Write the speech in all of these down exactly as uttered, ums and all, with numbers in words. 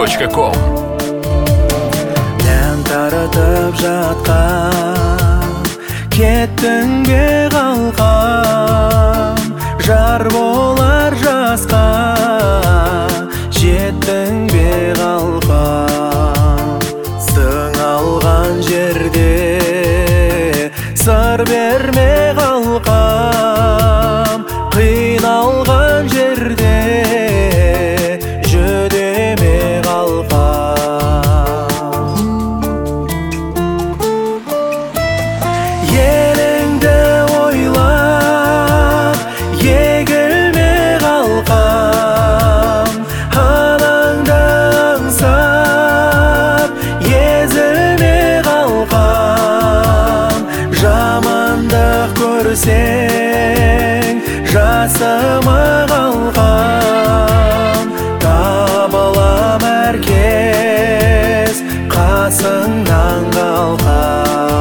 точка ком. Нән таратып жатқан, кеттің бе қалқам, жар болар жасқа, жеттің бе қалқам. Сыңалған жерде сыр берме қалқам, қиналған жерде жүдеме қалқам. Еліңді ойлап егілме қалқам, анаңды аңсап езілме қалқам. Жамандық көрсең жасыма қалқам, табылам әркез қасыңнан қалқам.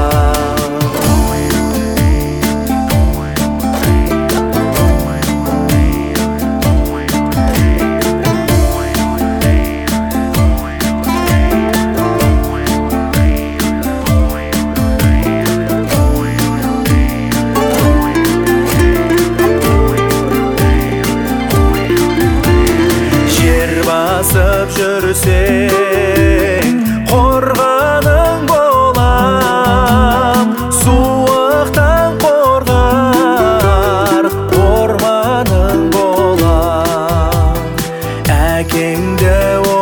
Басып жүрсең қорғаның болам, суықтан қорғар орманың болам. Әкеңді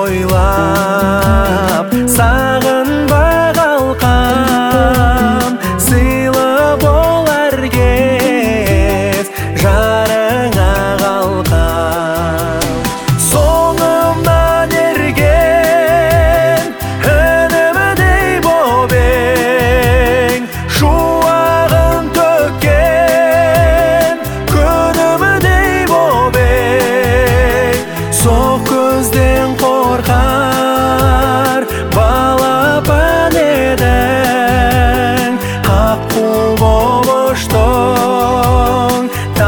ойлап сағынба қалқам, сыйлы бол әркез жарыңа қалқам. Соңымнан ерген інімдей боп ең, шуағын төккен күнімдей боп ең. Соқ көзден қорқар балапан едің, аққу боп ұштың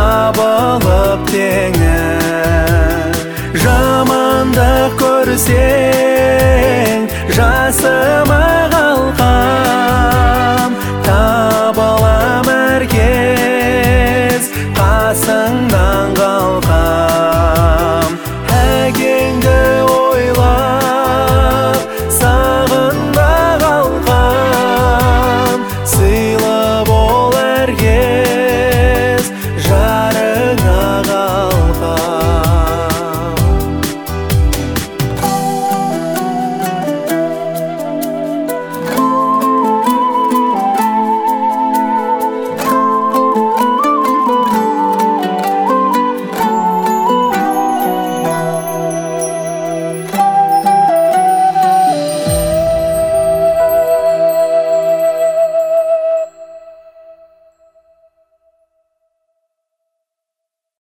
табылып теңі. Жамандық көрсе